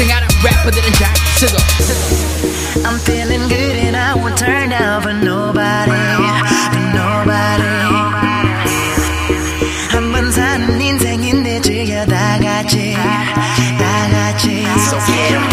싱싱하는 래퍼들은 잘 쓰고 I'm feeling good and I won't turn down for nobody, for nobody. 한 번 사는 인생인데 즐겨 다 같이, 다 같이. So get 'em